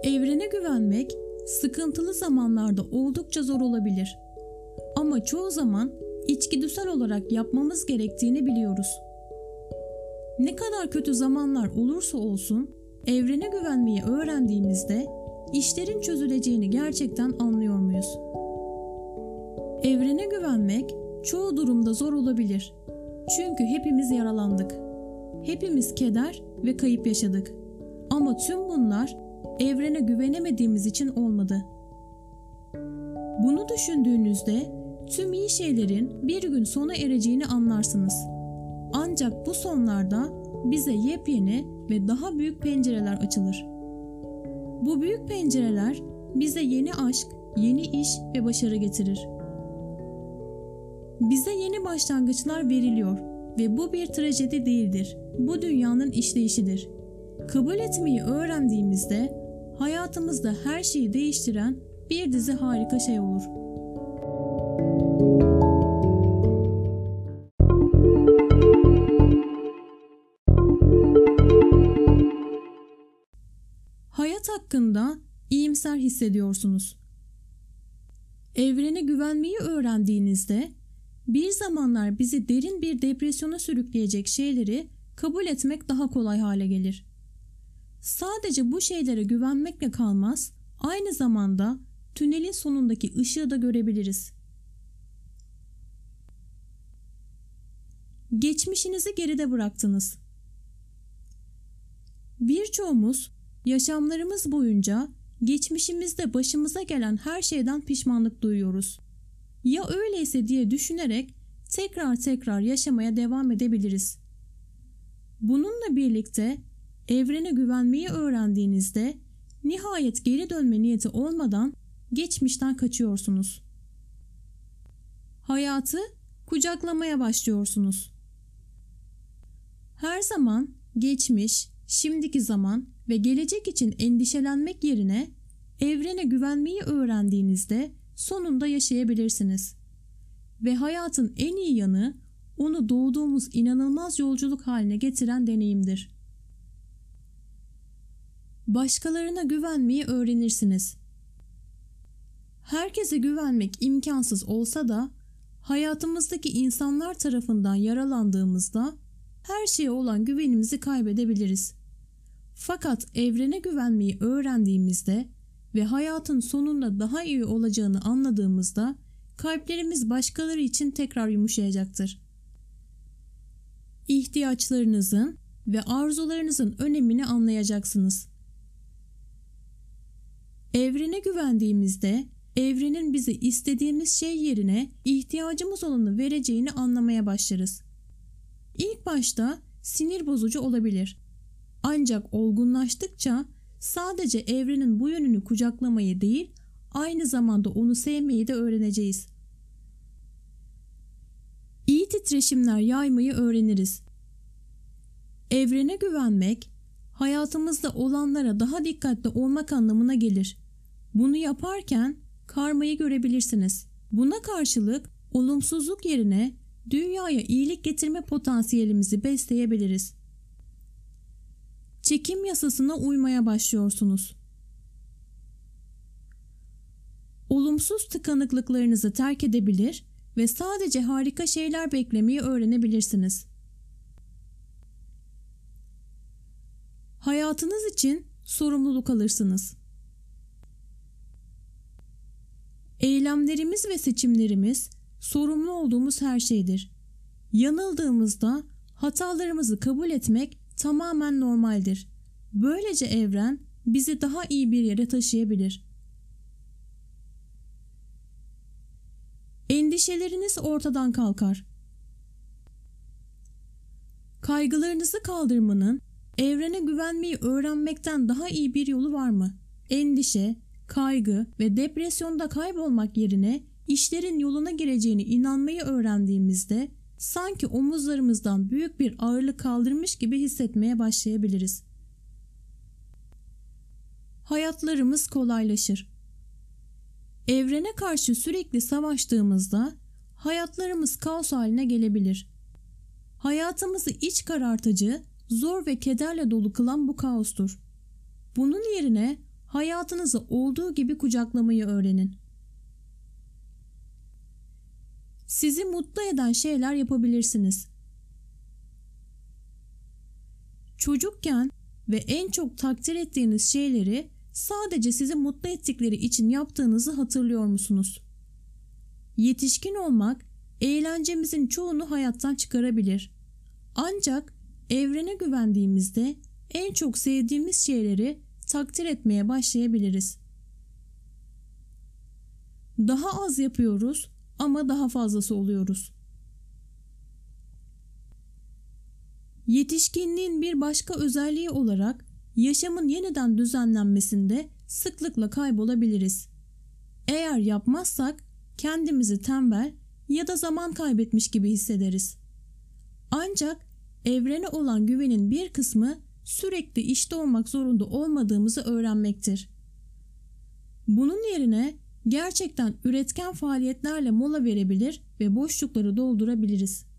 Evrene güvenmek sıkıntılı zamanlarda oldukça zor olabilir. Ama çoğu zaman içgüdüsel olarak yapmamız gerektiğini biliyoruz. Ne kadar kötü zamanlar olursa olsun evrene güvenmeyi öğrendiğimizde işlerin çözüleceğini gerçekten anlıyor muyuz? Evrene güvenmek çoğu durumda zor olabilir. Çünkü hepimiz yaralandık. Hepimiz keder ve kayıp yaşadık. Ama tüm bunlar evrene güvenemediğimiz için olmadı. Bunu düşündüğünüzde tüm iyi şeylerin bir gün sona ereceğini anlarsınız. Ancak bu sonlarda bize yepyeni ve daha büyük pencereler açılır. Bu büyük pencereler bize yeni aşk, yeni iş ve başarı getirir. Bize yeni başlangıçlar veriliyor ve bu bir trajedi değildir. Bu dünyanın işleyişidir. Kabul etmeyi öğrendiğimizde hayatımızda her şeyi değiştiren bir dizi harika şey olur. Hayat hakkında iyimser hissediyorsunuz. Evrene güvenmeyi öğrendiğinizde bir zamanlar bizi derin bir depresyona sürükleyecek şeyleri kabul etmek daha kolay hale gelir. Sadece bu şeylere güvenmekle kalmaz, aynı zamanda tünelin sonundaki ışığı da görebiliriz. Geçmişinizi geride bıraktınız. Birçoğumuz yaşamlarımız boyunca geçmişimizde başımıza gelen her şeyden pişmanlık duyuyoruz. Ya öyleyse diye düşünerek tekrar yaşamaya devam edebiliriz. Bununla birlikte evrene güvenmeyi öğrendiğinizde nihayet geri dönme niyeti olmadan geçmişten kaçıyorsunuz. Hayatı kucaklamaya başlıyorsunuz. Her zaman geçmiş, şimdiki zaman ve gelecek için endişelenmek yerine evrene güvenmeyi öğrendiğinizde sonunda yaşayabilirsiniz. Ve hayatın en iyi yanı onu doğduğumuz inanılmaz yolculuk haline getiren deneyimdir. Başkalarına güvenmeyi öğrenirsiniz. Herkese güvenmek imkansız olsa da hayatımızdaki insanlar tarafından yaralandığımızda her şeye olan güvenimizi kaybedebiliriz. Fakat evrene güvenmeyi öğrendiğimizde ve hayatın sonunda daha iyi olacağını anladığımızda kalplerimiz başkaları için tekrar yumuşayacaktır. İhtiyaçlarınızın ve arzularınızın önemini anlayacaksınız. Evrene güvendiğimizde evrenin bize istediğimiz şey yerine ihtiyacımız olanı vereceğini anlamaya başlarız. İlk başta sinir bozucu olabilir. Ancak olgunlaştıkça sadece evrenin bu yönünü kucaklamayı değil, aynı zamanda onu sevmeyi de öğreneceğiz. İyi titreşimler yaymayı öğreniriz. Evrene güvenmek, hayatımızda olanlara daha dikkatli olmak anlamına gelir. Bunu yaparken karmayı görebilirsiniz. Buna karşılık olumsuzluk yerine dünyaya iyilik getirme potansiyelimizi besleyebiliriz. Çekim yasasına uymaya başlıyorsunuz. Olumsuz tıkanıklıklarınızı terk edebilir ve sadece harika şeyler beklemeyi öğrenebilirsiniz. Hayatınız için sorumluluk alırsınız. Eylemlerimiz ve seçimlerimiz sorumlu olduğumuz her şeydir. Yanıldığımızda hatalarımızı kabul etmek tamamen normaldir. Böylece evren bizi daha iyi bir yere taşıyabilir. Endişeleriniz ortadan kalkar. Kaygılarınızı kaldırmanın evrene güvenmeyi öğrenmekten daha iyi bir yolu var mı? Endişe, kaygı ve depresyonda kaybolmak yerine işlerin yoluna gireceğine inanmayı öğrendiğimizde sanki omuzlarımızdan büyük bir ağırlık kaldırmış gibi hissetmeye başlayabiliriz. Hayatlarımız kolaylaşır. Evrene karşı sürekli savaştığımızda hayatlarımız kaos haline gelebilir. Hayatımızı iç karartıcı, zor ve kederle dolu kılan bu kaostur. Bunun yerine hayatınızı olduğu gibi kucaklamayı öğrenin. Sizi mutlu eden şeyler yapabilirsiniz. Çocukken ve en çok takdir ettiğiniz şeyleri sadece sizi mutlu ettikleri için yaptığınızı hatırlıyor musunuz? Yetişkin olmak eğlencemizin çoğunu hayattan çıkarabilir. Ancak evrene güvendiğimizde en çok sevdiğimiz şeyleri takdir etmeye başlayabiliriz. Daha az yapıyoruz ama daha fazlası oluyoruz. Yetişkinliğin bir başka özelliği olarak yaşamın yeniden düzenlenmesinde sıklıkla kaybolabiliriz. Eğer yapmazsak kendimizi tembel ya da zaman kaybetmiş gibi hissederiz. Ancak evrene olan güvenin bir kısmı sürekli işte olmak zorunda olmadığımızı öğrenmektir. Bunun yerine gerçekten üretken faaliyetlerle mola verebilir ve boşlukları doldurabiliriz.